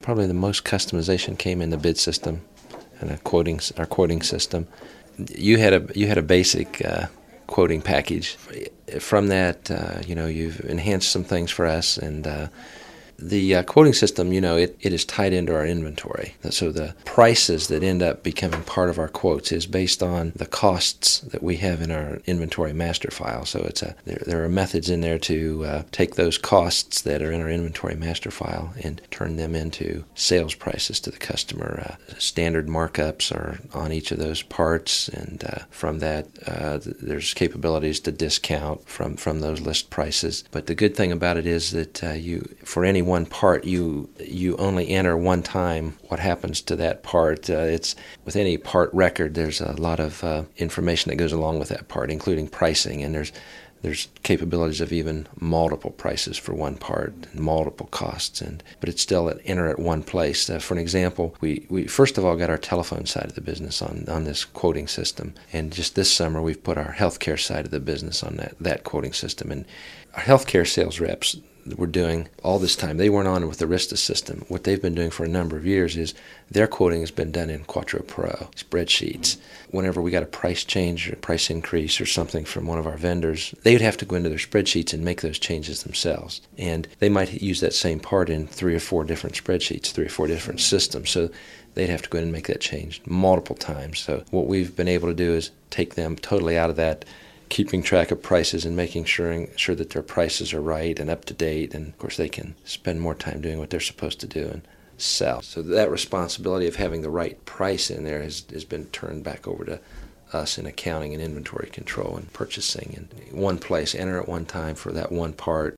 probably the most customization came in the bid system and our quoting system. You had a basic quoting package. From that, you've enhanced some things for us, and the quoting system, it is tied into our inventory. So the prices that end up becoming part of our quotes is based on the costs that we have in our inventory master file. So there are methods in there to take those costs that are in our inventory master file and turn them into sales prices to the customer. Standard markups are on each of those parts, and from that, there's capabilities to discount from those list prices. But the good thing about it is that for any one part, you only enter one time what happens to that part. It's with any part record, there's a lot of information that goes along with that part, including pricing, and there's capabilities of even multiple prices for one part and multiple costs, but it's still enter at one place. For an example, we first of all got our telephone side of the business on this quoting system, and just this summer we've put our healthcare side of the business on that quoting system. And our healthcare sales reps were doing all this time, they weren't on with the Arista system. What they've been doing for a number of years is their quoting has been done in Quattro Pro spreadsheets. Whenever we got a price change or a price increase or something from one of our vendors, they would have to go into their spreadsheets and make those changes themselves. And they might use that same part in 3 or 4 different spreadsheets, 3 or 4 different systems. So they'd have to go in and make that change multiple times. So what we've been able to do is take them totally out of that, keeping track of prices and making sure that their prices are right and up to date. And, of course, they can spend more time doing what they're supposed to do and sell. So that responsibility of having the right price in there has been turned back over to us in accounting and inventory control and purchasing. In one place, enter at one time for that one part.